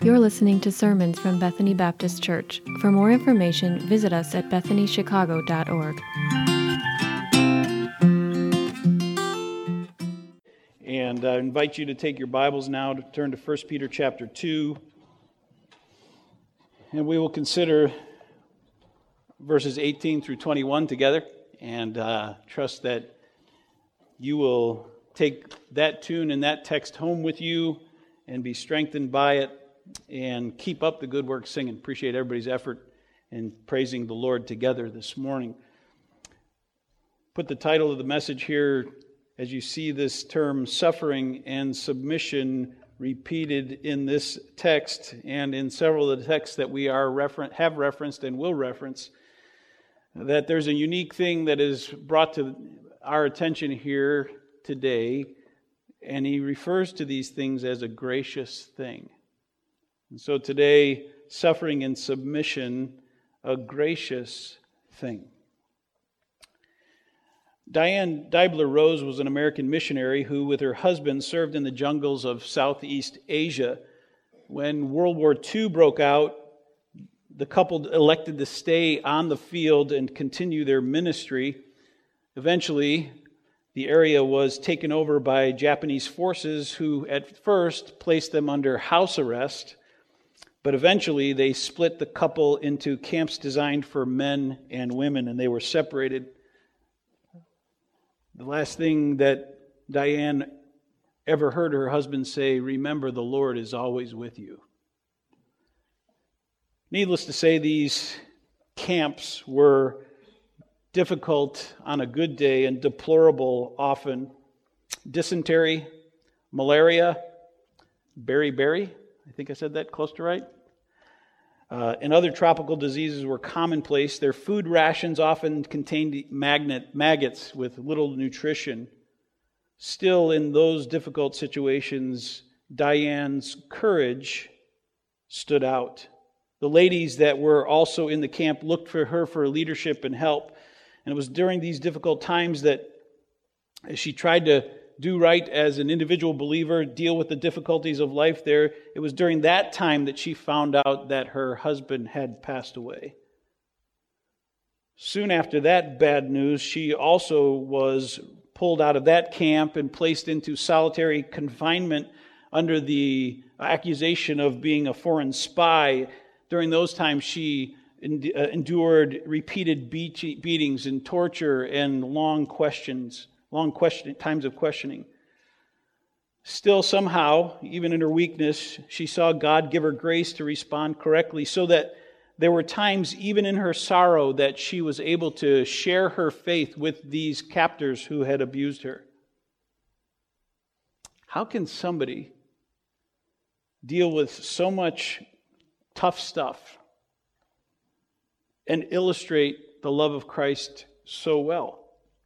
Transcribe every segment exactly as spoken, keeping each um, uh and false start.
You're listening to sermons from Bethany Baptist Church. For more information, visit us at bethany chicago dot org. And I invite you to take your Bibles now to turn to First Peter chapter two. And we will consider verses eighteen through twenty-one together. And uh, trust that you will take that tune and that text home with you and be strengthened by it and keep up the good work singing. Appreciate everybody's effort in praising the Lord together this morning. Put the title of the message here as you see this term suffering and submission repeated in this text and in several of the texts that we are refer- have referenced and will reference, that there's a unique thing that is brought to our attention here today, and he refers to these things as a gracious thing. And so today, suffering and submission, a gracious thing. Diane Deibler-Rose was an American missionary who, with her husband, served in the jungles of Southeast Asia. When World War Two broke out, the couple elected to stay on the field and continue their ministry. Eventually, the area was taken over by Japanese forces who at first placed them under house arrest, but eventually they split the couple into camps designed for men and women, and they were separated. The last thing that Diane ever heard her husband say, "Remember, the Lord is always with you." Needless to say, these camps were difficult on a good day and deplorable often. Dysentery, malaria, beriberi, I think I said that close to right, uh, and other tropical diseases were commonplace. Their food rations often contained magnet, maggots with little nutrition. Still, in those difficult situations, Diane's courage stood out. The ladies that were also in the camp looked for her for leadership and help. And it was during these difficult times that as she tried to do right as an individual believer, deal with the difficulties of life there, it was during that time that she found out that her husband had passed away. Soon after that bad news, she also was pulled out of that camp and placed into solitary confinement under the accusation of being a foreign spy. During those times, she endured repeated beatings and torture and long questions, long question, times of questioning. Still, somehow, even in her weakness, she saw God give her grace to respond correctly, so that there were times, even in her sorrow, that she was able to share her faith with these captors who had abused her. How can somebody deal with so much tough stuff and illustrate the love of Christ so well?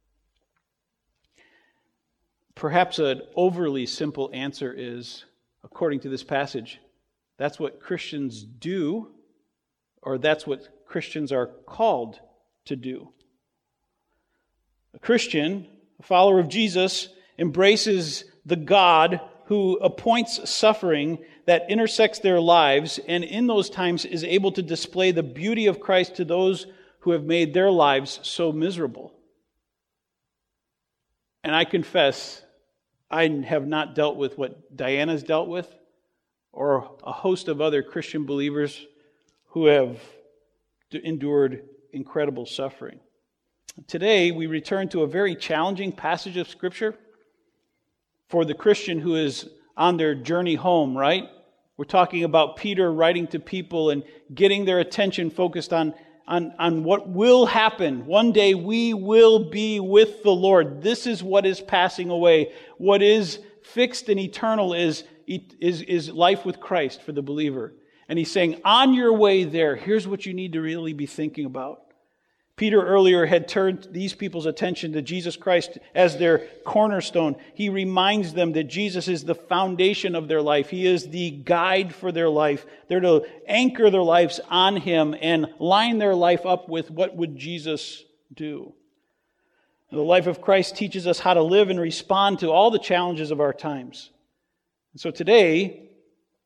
Perhaps an overly simple answer is, according to this passage, that's what Christians do, or that's what Christians are called to do. A Christian, a follower of Jesus, embraces the God who appoints suffering that intersects their lives, and in those times is able to display the beauty of Christ to those who have made their lives so miserable. And I confess, I have not dealt with what Diana's dealt with, or a host of other Christian believers who have endured incredible suffering. Today, we return to a very challenging passage of Scripture for the Christian who is on their journey home, right? We're talking about Peter writing to people and getting their attention focused on, on, on what will happen. One day we will be with the Lord. This is what is passing away. What is fixed and eternal is, is, is life with Christ for the believer. And he's saying, on your way there, here's what you need to really be thinking about. Peter earlier had turned these people's attention to Jesus Christ as their cornerstone. He reminds them that Jesus is the foundation of their life. He is the guide for their life. They're to anchor their lives on Him and line their life up with what would Jesus do. The life of Christ teaches us how to live and respond to all the challenges of our times. And so today,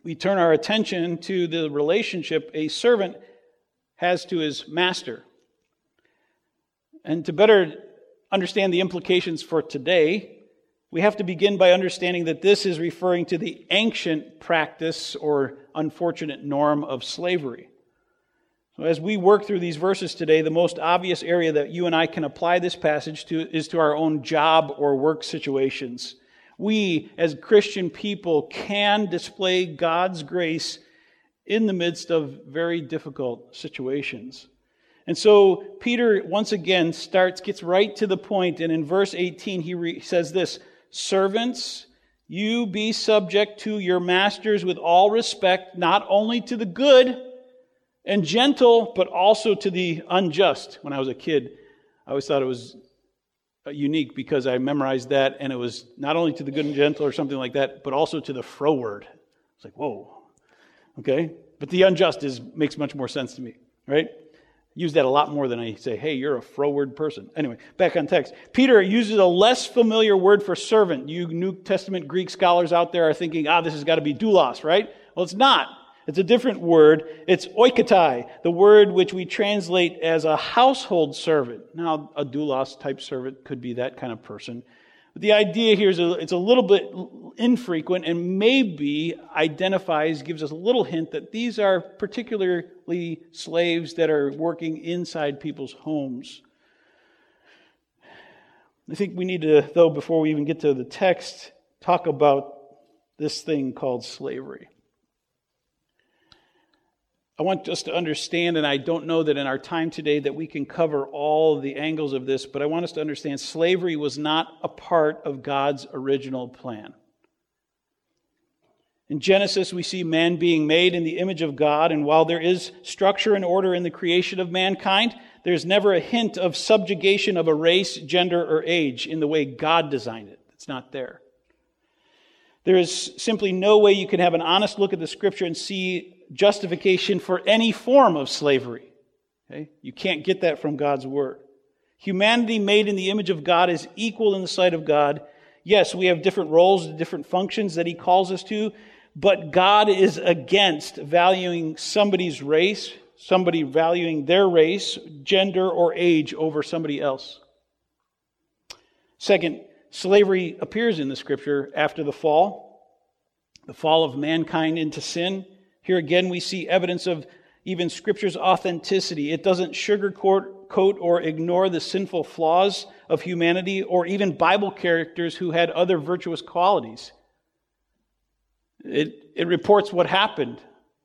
we turn our attention to the relationship a servant has to his master. And to better understand the implications for today, we have to begin by understanding that this is referring to the ancient practice or unfortunate norm of slavery. So as we work through these verses today, the most obvious area that you and I can apply this passage to is to our own job or work situations. We, as Christian people, can display God's grace in the midst of very difficult situations. And so Peter, once again, starts, gets right to the point, and in verse eighteen he re- says this, "Servants, you be subject to your masters with all respect, not only to the good and gentle, but also to the unjust." When I was a kid, I always thought it was unique because I memorized that, and it was not only to the good and gentle or something like that, but also to the froward. It's like, whoa, okay? But the unjust is makes much more sense to me, right? Use that a lot more than I say, hey, you're a froward person. Anyway, back on text. Peter uses a less familiar word for servant. You New Testament Greek scholars out there are thinking, ah, this has got to be doulos, right? Well, it's not. It's a different word. It's oikotai, the word which we translate as a household servant. Now, a doulos type servant could be that kind of person. But the idea here is a, it's a little bit infrequent and maybe identifies, gives us a little hint that these are particularly slaves that are working inside people's homes. I think we need to, though, before we even get to the text, talk about this thing called slavery. I want us to understand, and I don't know that in our time today that we can cover all the angles of this, but I want us to understand slavery was not a part of God's original plan. In Genesis, we see man being made in the image of God, and while there is structure and order in the creation of mankind, there's never a hint of subjugation of a race, gender, or age in the way God designed it. It's not there. There is simply no way you can have an honest look at the Scripture and see justification for any form of slavery. Okay? You can't get that from God's Word. Humanity made in the image of God is equal in the sight of God. Yes, we have different roles, different functions that He calls us to, but God is against valuing somebody's race, somebody valuing their race, gender, or age over somebody else. Second, slavery appears in the Scripture after the fall, the fall of mankind into sin. Here again, we see evidence of even Scripture's authenticity. It doesn't sugarcoat coat or ignore the sinful flaws of humanity or even Bible characters who had other virtuous qualities. It, it reports what happened.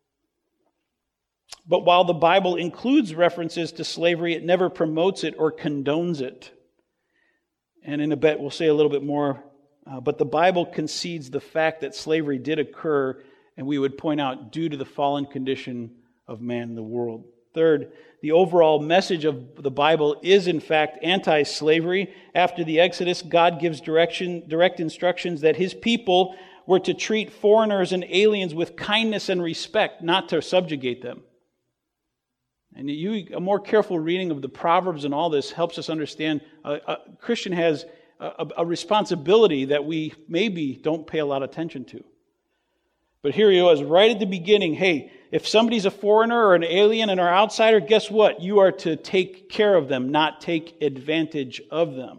But while the Bible includes references to slavery, it never promotes it or condones it. And in a bit, we'll say a little bit more. Uh, but the Bible concedes the fact that slavery did occur, and we would point out due to the fallen condition of man in the world. Third, the overall message of the Bible is in fact anti-slavery. After the Exodus, God gives direction, direct instructions that His people were to treat foreigners and aliens with kindness and respect, not to subjugate them. And you, a more careful reading of the Proverbs and all this helps us understand a, a Christian has a, a responsibility that we maybe don't pay a lot of attention to. But here he was, right at the beginning, hey, if somebody's a foreigner or an alien and an outsider, guess what? You are to take care of them, not take advantage of them.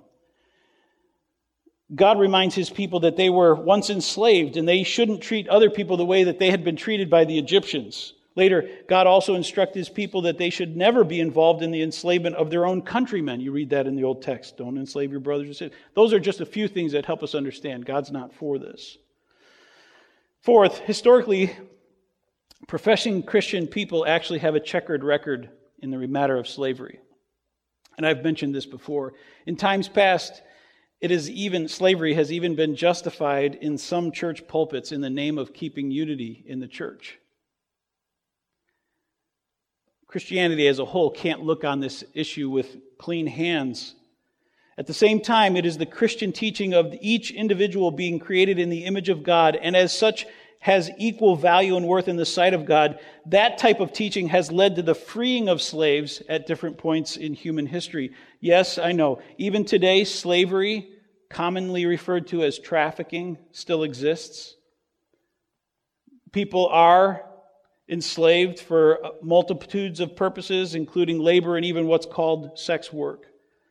God reminds His people that they were once enslaved and they shouldn't treat other people the way that they had been treated by the Egyptians. Later, God also instructed His people that they should never be involved in the enslavement of their own countrymen. You read that in the Old text. Don't enslave your brothers and sisters. Those are just a few things that help us understand God's not for this. Fourth, historically, professing Christian people actually have a checkered record in the matter of slavery. And I've mentioned this before. In times past, it is even slavery has even been justified in some church pulpits in the name of keeping unity in the church. Christianity as a whole can't look on this issue with clean hands. At the same time, it is the Christian teaching of each individual being created in the image of God and as such has equal value and worth in the sight of God. That type of teaching has led to the freeing of slaves at different points in human history. Yes, I know. Even today, slavery, commonly referred to as trafficking, still exists. People are enslaved for multitudes of purposes, including labor and even what's called sex work.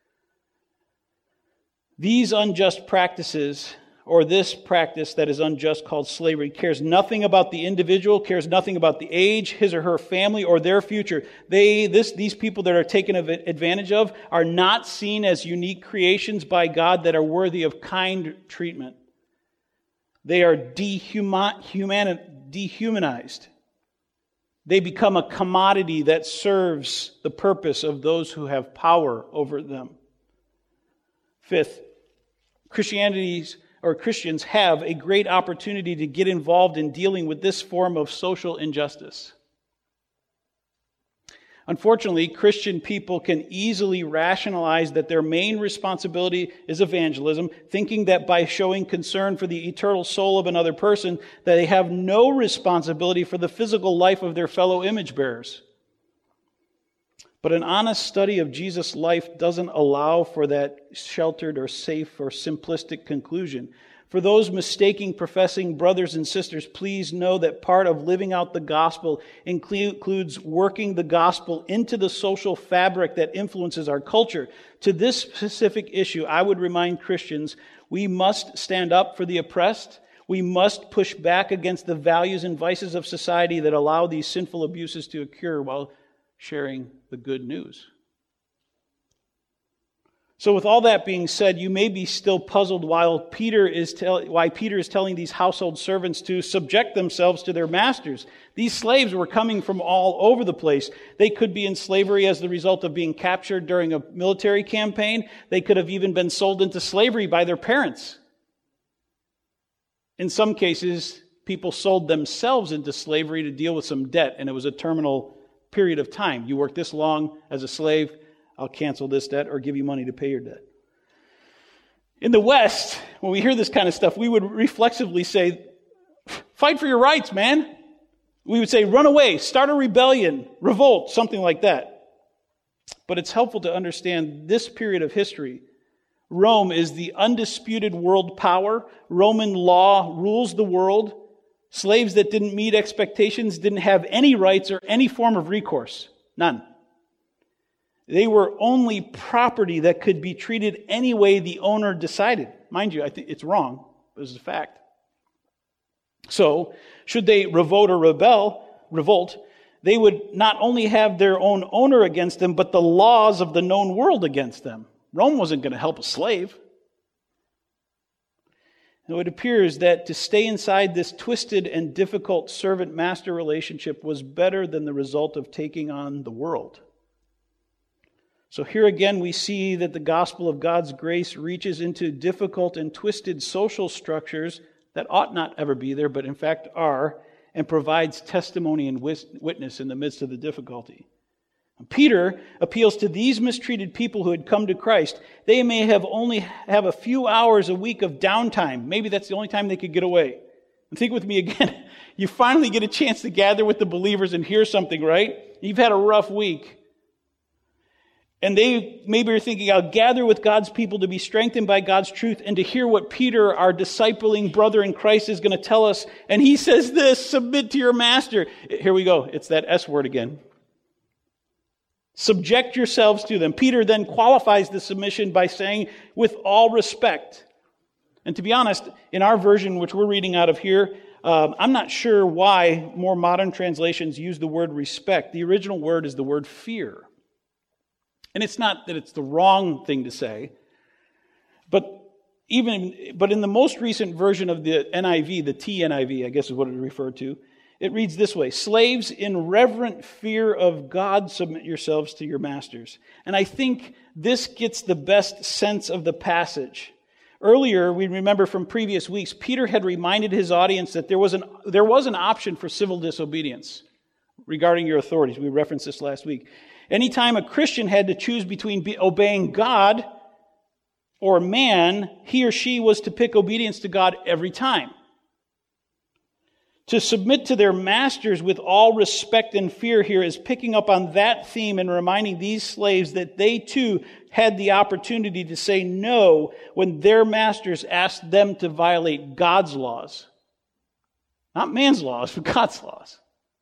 These unjust practices, or this practice that is unjust called slavery, cares nothing about the individual, cares nothing about the age, his or her family, or their future. They, this, these people that are taken advantage of are not seen as unique creations by God that are worthy of kind treatment. They are dehuman, human, dehumanized. They become a commodity that serves the purpose of those who have power over them. Fifth, Christianity's or Christians have a great opportunity to get involved in dealing with this form of social injustice. Unfortunately, Christian people can easily rationalize that their main responsibility is evangelism, thinking that by showing concern for the eternal soul of another person, that they have no responsibility for the physical life of their fellow image bearers. But an honest study of Jesus' life doesn't allow for that sheltered or safe or simplistic conclusion. For those mistaking professing brothers and sisters, please know that part of living out the gospel includes working the gospel into the social fabric that influences our culture. To this specific issue, I would remind Christians, we must stand up for the oppressed. We must push back against the values and vices of society that allow these sinful abuses to occur while sharing the good news. So with all that being said, you may be still puzzled while Peter is tell, why Peter is telling these household servants to subject themselves to their masters. These slaves were coming from all over the place. They could be in slavery as the result of being captured during a military campaign. They could have even been sold into slavery by their parents. In some cases, people sold themselves into slavery to deal with some debt, and it was a terminal period of time. You work this long as a slave, I'll cancel this debt or give you money to pay your debt. In the West, when we hear this kind of stuff, we would reflexively say, fight for your rights, man. We would say, run away, start a rebellion, revolt, something like that. But it's helpful to understand this period of history. Rome is the undisputed world power. Roman law rules the world. Slaves that didn't meet expectations didn't have any rights or any form of recourse. None. They were only property that could be treated any way the owner decided. Mind you, I think it's wrong, but it's a fact. So, should they revolt or rebel, revolt, they would not only have their own owner against them, but the laws of the known world against them. Rome wasn't going to help a slave. Now, it appears that to stay inside this twisted and difficult servant-master relationship was better than the result of taking on the world. So here again we see that the gospel of God's grace reaches into difficult and twisted social structures that ought not ever be there, but in fact are, and provides testimony and witness in the midst of the difficulty. Peter appeals to these mistreated people who had come to Christ. They may have only have a few hours a week of downtime. Maybe that's the only time they could get away. And think with me again. You finally get a chance to gather with the believers and hear something, right? You've had a rough week. And they maybe are thinking, I'll gather with God's people to be strengthened by God's truth and to hear what Peter, our discipling brother in Christ, is going to tell us. And he says this, submit to your master. Here we go. It's that S word again. Subject yourselves to them. Peter then qualifies the submission by saying, with all respect. And to be honest, in our version, which we're reading out of here, um, I'm not sure why more modern translations use the word respect. The original word is the word fear. And it's not that it's the wrong thing to say, but even but in the most recent version of the N I V, the T N I V, I guess is what it referred to, it reads this way: slaves, in reverent fear of God, submit yourselves to your masters. And I think this gets the best sense of the passage. Earlier, we remember from previous weeks, Peter had reminded his audience that there was an there was an option for civil disobedience regarding your authorities. We referenced this last week. Anytime a Christian had to choose between obeying God or man, he or she was to pick obedience to God every time. To submit to their masters with all respect and fear here is picking up on that theme and reminding these slaves that they too had the opportunity to say no when their masters asked them to violate God's laws. Not man's laws, but God's laws.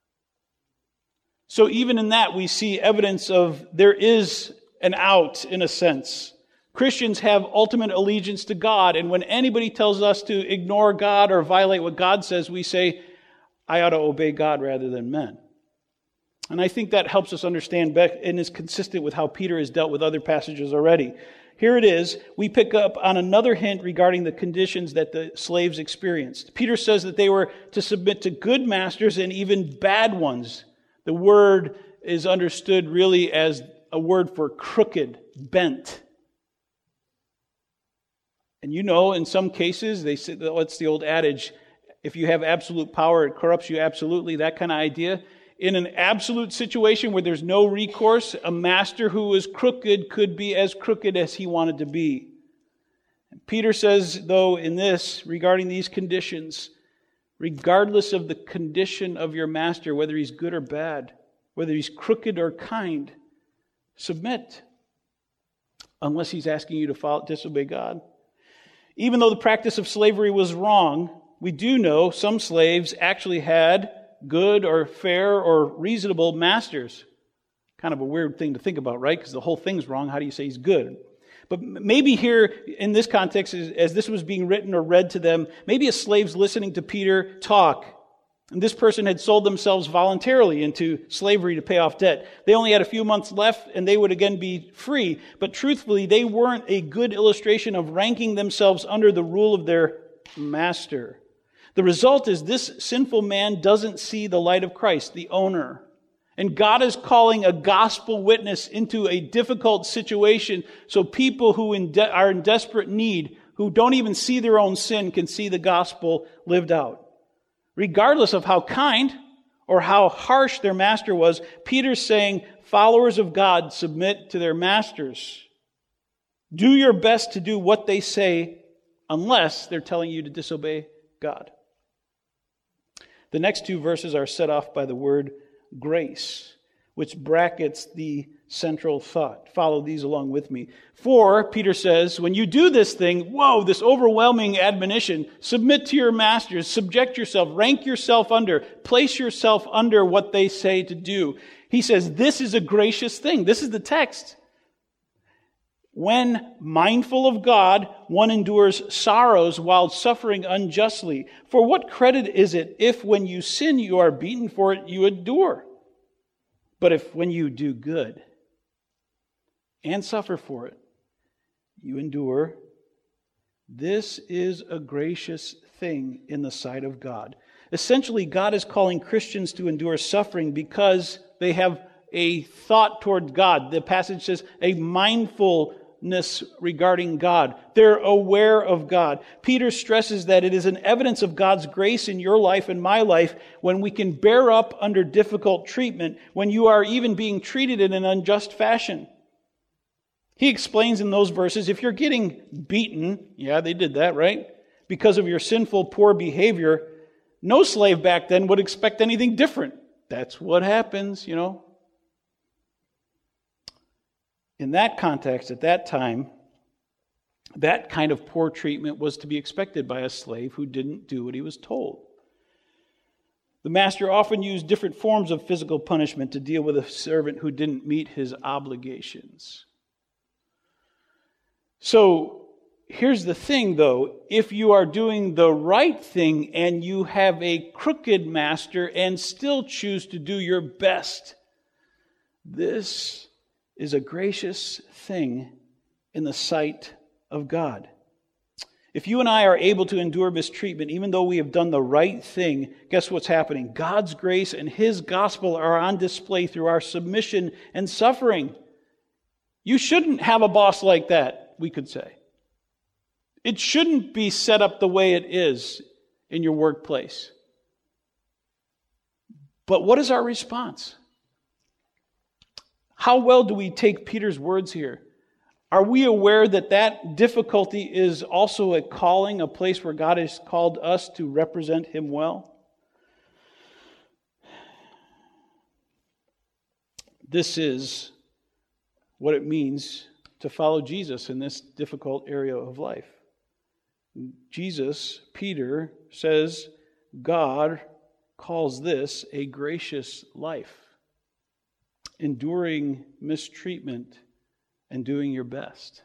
So even in that, we see evidence of there is an out, in a sense. Christians have ultimate allegiance to God, and when anybody tells us to ignore God or violate what God says, we say, I ought to obey God rather than men. And I think that helps us understand and is consistent with how Peter has dealt with other passages already. Here it is. We pick up on another hint regarding the conditions that the slaves experienced. Peter says that they were to submit to good masters and even bad ones. The word is understood really as a word for crooked, bent. And you know, in some cases, they say, what's the old adage? If you have absolute power, it corrupts you absolutely, that kind of idea. In an absolute situation where there's no recourse, a master who is crooked could be as crooked as he wanted to be. And Peter says, though, in this, regarding these conditions, regardless of the condition of your master, whether he's good or bad, whether he's crooked or kind, submit, unless he's asking you to follow, disobey God. Even though the practice of slavery was wrong, we do know some slaves actually had good or fair or reasonable masters. Kind of a weird thing to think about, right? Because the whole thing's wrong. How do you say he's good? But maybe here, in this context, as this was being written or read to them, maybe a slave's listening to Peter talk. And this person had sold themselves voluntarily into slavery to pay off debt. They only had a few months left, and they would again be free. But truthfully, they weren't a good illustration of ranking themselves under the rule of their master. The result is this sinful man doesn't see the light of Christ, the owner. And God is calling a gospel witness into a difficult situation so people who in de- are in desperate need, who don't even see their own sin, can see the gospel lived out. Regardless of how kind or how harsh their master was, Peter's saying, followers of God submit to their masters. Do your best to do what they say unless they're telling you to disobey God. The next two verses are set off by the word grace, which brackets the central thought. Follow these along with me. For, Peter says, when you do this thing, whoa, this overwhelming admonition, submit to your masters, subject yourself, rank yourself under, place yourself under what they say to do. He says, this is a gracious thing. This is the text. When mindful of God, one endures sorrows while suffering unjustly. For what credit is it if when you sin you are beaten for it, you endure? But if when you do good and suffer for it, you endure, this is a gracious thing in the sight of God. Essentially, God is calling Christians to endure suffering because they have a thought toward God. The passage says a mindfulness regarding God. They're aware of God. Peter stresses that it is an evidence of God's grace in your life and my life when we can bear up under difficult treatment, when you are even being treated in an unjust fashion. He explains in those verses, if you're getting beaten, yeah, they did that, right? Because of your sinful, poor behavior, no slave back then would expect anything different. That's what happens, you know. In that context, at that time, that kind of poor treatment was to be expected by a slave who didn't do what he was told. The master often used different forms of physical punishment to deal with a servant who didn't meet his obligations. So, here's the thing though, if you are doing the right thing and you have a crooked master and still choose to do your best, this is a gracious thing in the sight of God. If you and I are able to endure mistreatment, even though we have done the right thing, guess what's happening? God's grace and His gospel are on display through our submission and suffering. You shouldn't have a boss like that, we could say. It shouldn't be set up the way it is in your workplace. But what is our response? How well do we take Peter's words here? Are we aware that that difficulty is also a calling, a place where God has called us to represent Him well? This is what it means to follow Jesus in this difficult area of life. Jesus, Peter, says God calls this a gracious life, enduring mistreatment and doing your best.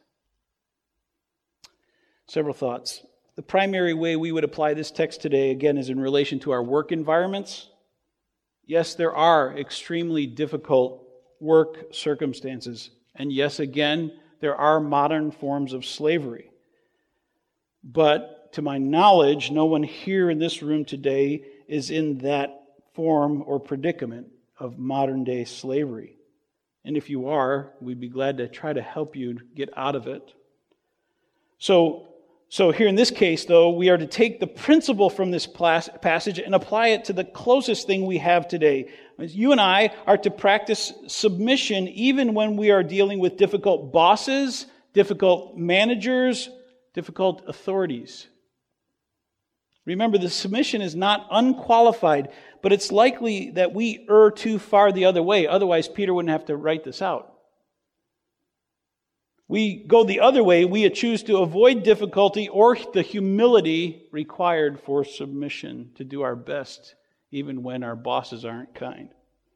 Several thoughts. The primary way we would apply this text today, again, is in relation to our work environments. Yes, there are extremely difficult work circumstances. And yes, again, there are modern forms of slavery. But to my knowledge, no one here in this room today is in that form or predicament of modern-day slavery. And if you are, we'd be glad to try to help you get out of it. So, so here in this case, though, we are to take the principle from this passage and apply it to the closest thing we have today. You and I are to practice submission even when we are dealing with difficult bosses, difficult managers, difficult authorities. Remember, the submission is not unqualified, but it's likely that we err too far the other way. Otherwise, Peter wouldn't have to write this out. We go the other way. We choose to avoid difficulty or the humility required for submission, to do our best even when our bosses aren't kind.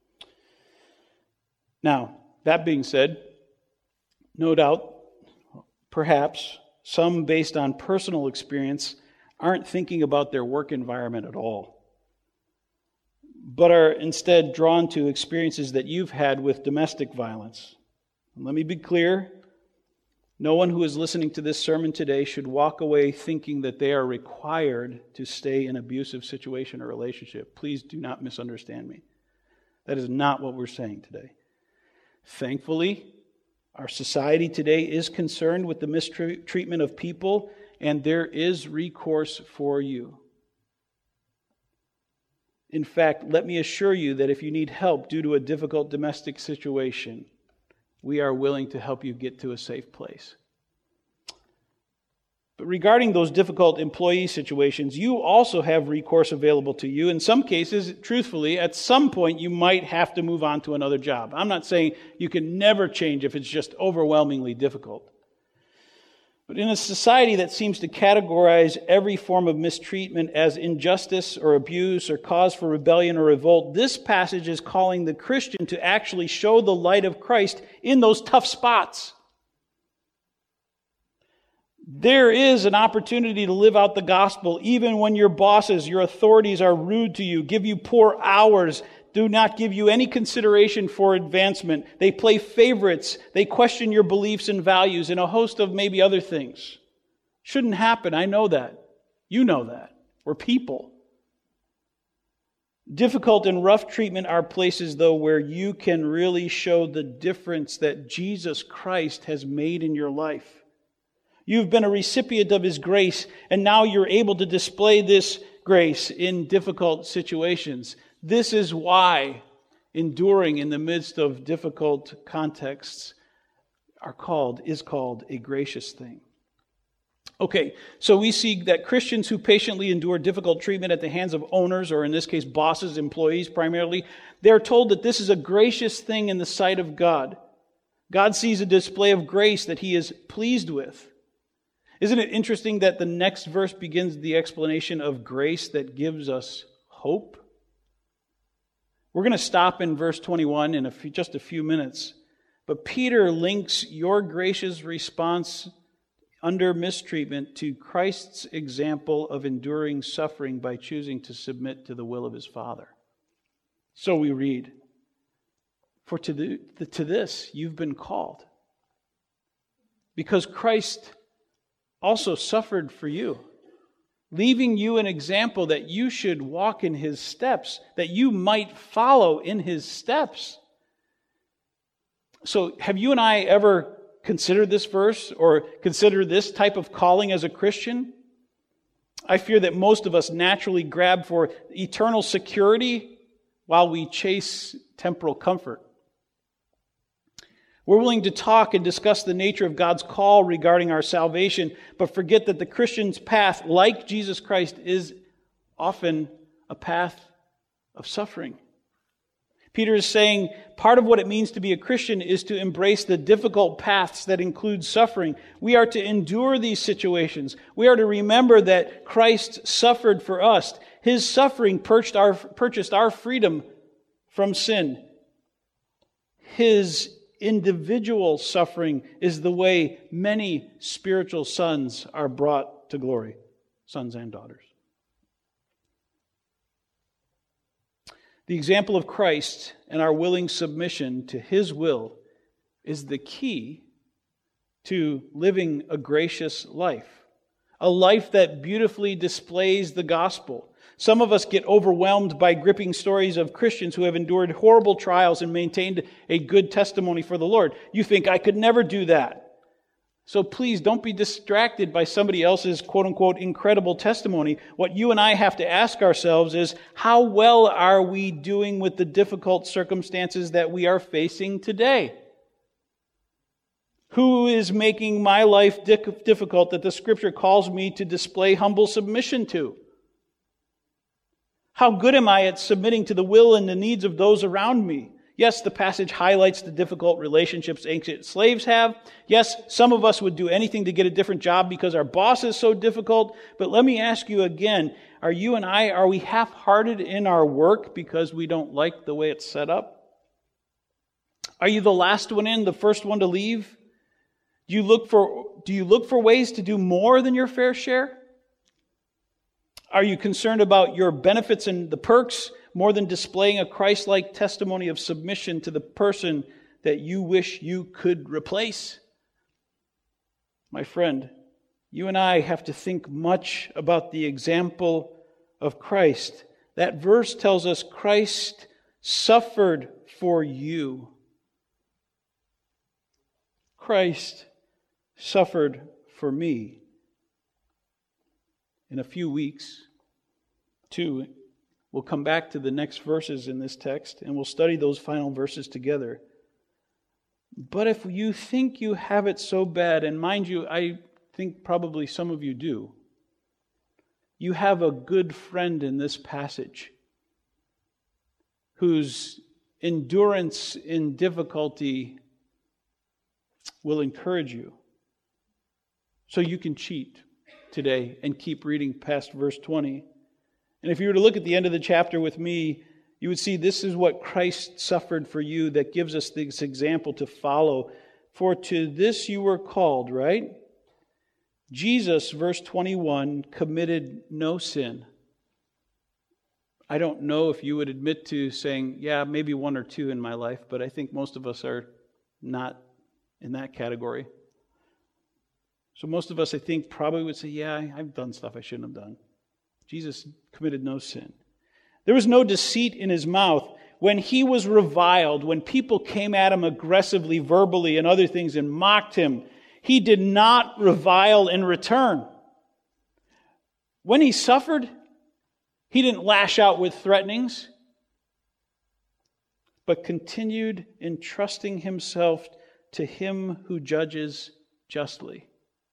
Now, that being said, no doubt, perhaps, some based on personal experience aren't thinking about their work environment at all, but are instead drawn to experiences that you've had with domestic violence. And let me be clear. No one who is listening to this sermon today should walk away thinking that they are required to stay in an abusive situation or relationship. Please do not misunderstand me. That is not what we're saying today. Thankfully, our society today is concerned with the mistreatment of people, and there is recourse for you. In fact, let me assure you that if you need help due to a difficult domestic situation, we are willing to help you get to a safe place. But regarding those difficult employee situations, you also have recourse available to you. In some cases, truthfully, at some point you might have to move on to another job. I'm not saying you can never change if it's just overwhelmingly difficult. But in a society that seems to categorize every form of mistreatment as injustice or abuse or cause for rebellion or revolt, this passage is calling the Christian to actually show the light of Christ in those tough spots. There is an opportunity to live out the gospel even when your bosses, your authorities are rude to you, give you poor hours, do not give you any consideration for advancement. They play favorites. They question your beliefs and values and a host of maybe other things. Shouldn't happen. I know that. You know that. We're people. Difficult and rough treatment are places, though, where you can really show the difference that Jesus Christ has made in your life. You've been a recipient of His grace, and now you're able to display this grace in difficult situations. This is why enduring in the midst of difficult contexts are called, is called a gracious thing. Okay, so we see that Christians who patiently endure difficult treatment at the hands of owners, or in this case bosses, employees primarily, they're told that this is a gracious thing in the sight of God. God sees a display of grace that He is pleased with. Isn't it interesting that the next verse begins the explanation of grace that gives us hope? We're going to stop in verse twenty-one in a few, just a few minutes. But Peter links your gracious response under mistreatment to Christ's example of enduring suffering by choosing to submit to the will of His Father. So we read, "For to, the, to this you've been called, because Christ also suffered for you, leaving you an example that you should walk in His steps, that you might follow in His steps." So have you and I ever considered this verse or consider this type of calling as a Christian? I fear that most of us naturally grab for eternal security while we chase temporal comfort. We're willing to talk and discuss the nature of God's call regarding our salvation, but forget that the Christian's path, like Jesus Christ, is often a path of suffering. Peter is saying part of what it means to be a Christian is to embrace the difficult paths that include suffering. We are to endure these situations. We are to remember that Christ suffered for us. His suffering purchased our, purchased our freedom from sin. His individual suffering is the way many spiritual sons are brought to glory, sons and daughters. The example of Christ and our willing submission to His will is the key to living a gracious life, a life that beautifully displays the gospel. Some of us get overwhelmed by gripping stories of Christians who have endured horrible trials and maintained a good testimony for the Lord. You think, I could never do that. So please don't be distracted by somebody else's quote-unquote incredible testimony. What you and I have to ask ourselves is, how well are we doing with the difficult circumstances that we are facing today? Who is making my life difficult that the Scripture calls me to display humble submission to? How good am I at submitting to the will and the needs of those around me? Yes, the passage highlights the difficult relationships ancient slaves have. Yes, some of us would do anything to get a different job because our boss is so difficult. But let me ask you again, are you and I, are we half-hearted in our work because we don't like the way it's set up? Are you the last one in, the first one to leave? Do you look for, do you look for ways to do more than your fair share? Are you concerned about your benefits and the perks more than displaying a Christ-like testimony of submission to the person that you wish you could replace? My friend, you and I have to think much about the example of Christ. That verse tells us Christ suffered for you. Christ suffered for me. In a few weeks, too, we'll come back to the next verses in this text, and we'll study those final verses together. But if you think you have it so bad, and mind you, I think probably some of you do, you have a good friend in this passage whose endurance in difficulty will encourage you. So you can cheat today and keep reading past verse twenty. And if you were to look at the end of the chapter with me, you would see this is what Christ suffered for you that gives us this example to follow. For to this you were called, right? Jesus, verse twenty-one, committed no sin. I don't know if you would admit to saying, yeah, maybe one or two in my life, but I think most of us are not in that category. So most of us, I think, probably would say, yeah, I've done stuff I shouldn't have done. Jesus committed no sin. There was no deceit in his mouth. When he was reviled, when people came at him aggressively, verbally, and other things and mocked him, he did not revile in return. When he suffered, he didn't lash out with threatenings, but continued entrusting himself to him who judges justly.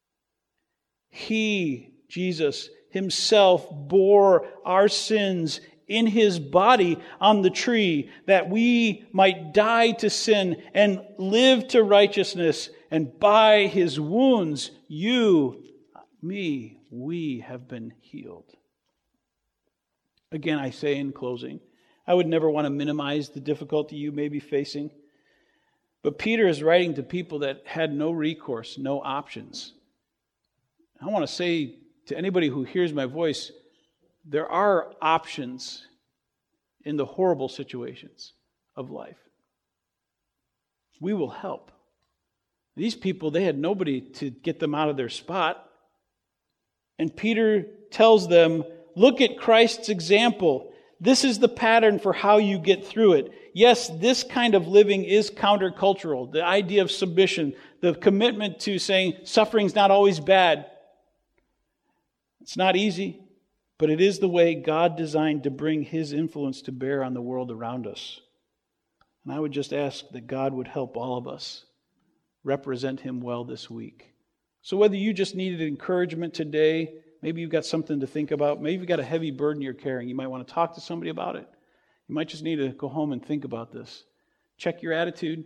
He, Jesus, himself bore our sins in his body on the tree, that we might die to sin and live to righteousness. And by his wounds, you, me, we have been healed. Again, I say in closing, I would never want to minimize the difficulty you may be facing. But Peter is writing to people that had no recourse, no options. I want to say to anybody who hears my voice, there are options in the horrible situations of life. We will help. These people, they had nobody to get them out of their spot. And Peter tells them, look at Christ's example. This is the pattern for how you get through it. Yes, this kind of living is countercultural. The idea of submission, the commitment to saying suffering's not always bad. It's not easy, but it is the way God designed to bring his influence to bear on the world around us. And I would just ask that God would help all of us represent him well this week. So whether you just needed encouragement today, maybe you've got something to think about, maybe you've got a heavy burden you're carrying, you might want to talk to somebody about it. You might just need to go home and think about this. Check your attitude.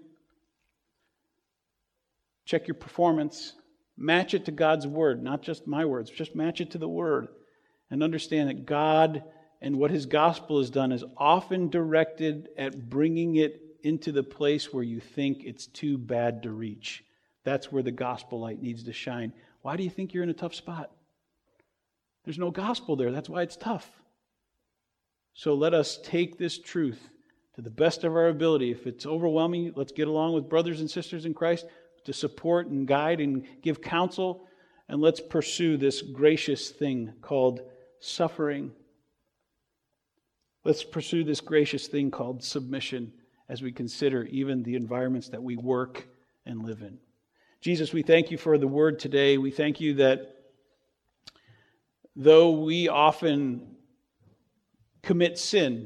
Check your performance. Match it to God's word, not just my words. Just match it to the word. And understand that God and what his gospel has done is often directed at bringing it into the place where you think it's too bad to reach. That's where the gospel light needs to shine. Why do you think you're in a tough spot? There's no gospel there. That's why it's tough. So let us take this truth to the best of our ability. If it's overwhelming, let's get along with brothers and sisters in Christ to support and guide and give counsel. And let's pursue this gracious thing called suffering. Let's pursue this gracious thing called submission as we consider even the environments that we work and live in. Jesus, we thank you for the word today. We thank you that though we often commit sin,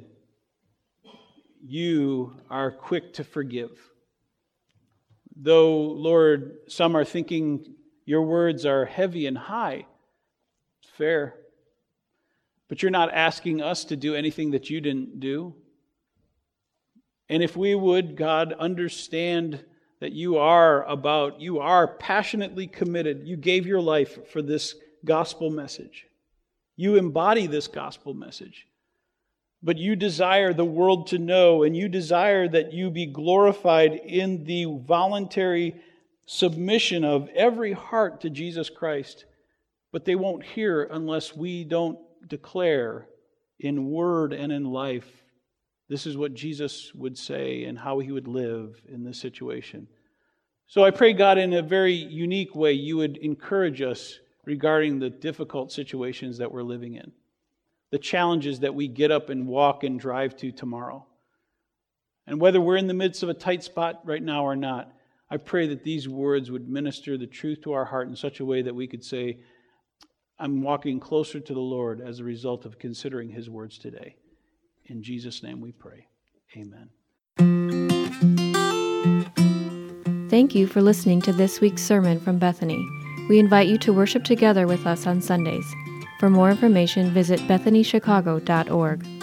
you are quick to forgive. Though, Lord, some are thinking your words are heavy and high, it's fair. But you're not asking us to do anything that you didn't do. And if we would, God, understand that you are about, you are passionately committed. You gave your life for this gospel message. You embody this gospel message. But you desire the world to know, and you desire that you be glorified in the voluntary submission of every heart to Jesus Christ. But they won't hear unless we don't declare in word and in life, this is what Jesus would say and how he would live in this situation. So I pray, God, in a very unique way, you would encourage us regarding the difficult situations that we're living in, the challenges that we get up and walk and drive to tomorrow. And whether we're in the midst of a tight spot right now or not, I pray that these words would minister the truth to our heart in such a way that we could say, I'm walking closer to the Lord as a result of considering his words today. In Jesus' name we pray. Amen. Thank you for listening to this week's sermon from Bethany. We invite you to worship together with us on Sundays. For more information, visit bethany chicago dot org.